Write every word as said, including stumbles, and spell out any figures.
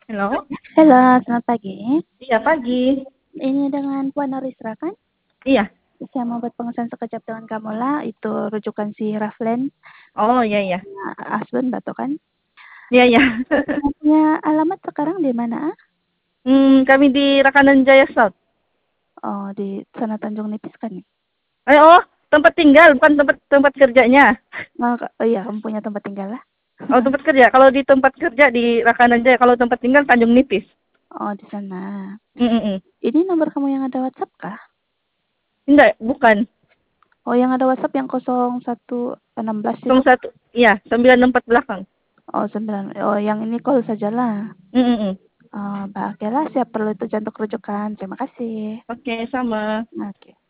Halo? Halo, selamat pagi. Iya, pagi. Ini dengan Puan Norisra kan? Iya. Saya mau buat pengesahan sekejap dengan Kamola, itu rujukan si Raflen. Oh, iya iya. Asbun Batu kan? Iya iya. Punya alamat sekarang di mana? Hmm, kami di Rakanan Jaya South. Oh, di sana Tanjung Nipis kan? Eh, oh, tempat tinggal bukan tempat tempat kerjanya. Oh, oh iya, kamu punya tempat tinggal lah. Oh, tempat kerja. Kalau di tempat kerja di Rakanan Jaya, kalau tempat tinggal Tanjung Nipis. Oh, di sana. Mm -mm. -mm. Ini nomor kamu yang ada WhatsApp kah? Enggak, bukan. Oh, yang ada WhatsApp yang nol satu enam belas itu? Satu, iya, sembilan empat belakang. Oh, sembilan. Oh, yang ini call sajalah. Mm -mm. -mm. Oh, baiklah, siap perlu itu jantung rujukan. Terima kasih. Oke, sama. Oke.